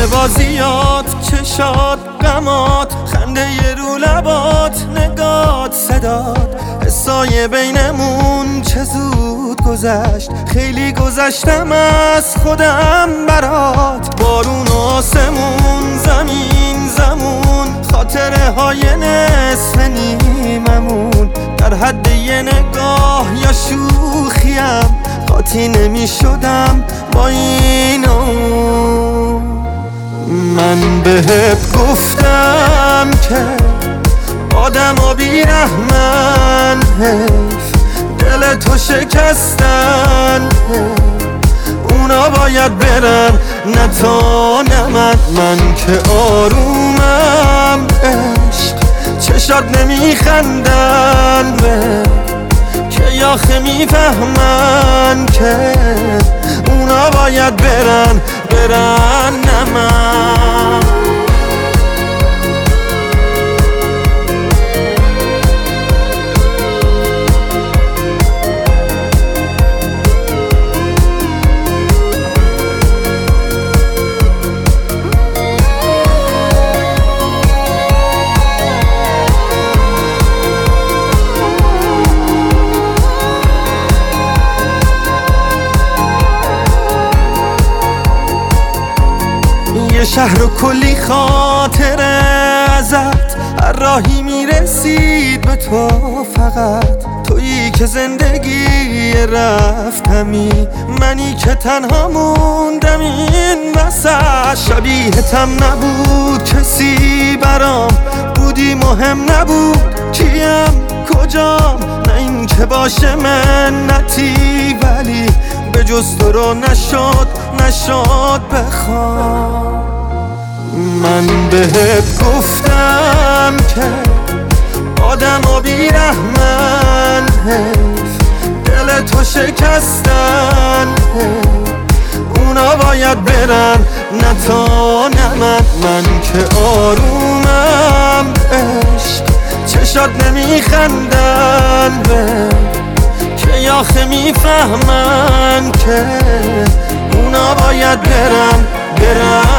بازیات، چشات، غمات، خنده رو لبات، نگات، صدات، حسای بینمون چه زود گذشت. خیلی گذشتم از خودم برات. بارون و آسمون، زمین زمون، خاطره های نصف نیممون، در حد یه نگاه یا شوخیم قاطی نمی شدم با این من بهت گفتم که آدم بیرحمن، حیف دل تو شکستن، اونا باید برن نه تو نه من که آرومم. عشق چشات نمیخندن که آخه میفهمن که اونا باید برن نه من. یه شهر و کلی خاطره ازت، هر راهی میرسید به تو، فقط تویی که زندگی رفتمی، منی که تنها موندم این وسط. شبیهتم نبود کسی برام، بودی مهم نبود کیم کجام، نه این که باشه منتی، ولی به جز تو رو نشد بخوام. من بهت گفتم که آدم بیرحمن، حیف دل تو شکستن، اونا باید برن نه تو نه من که آرومم. عشق چشات نمیخندن که آخه میفهمن که اونا باید برن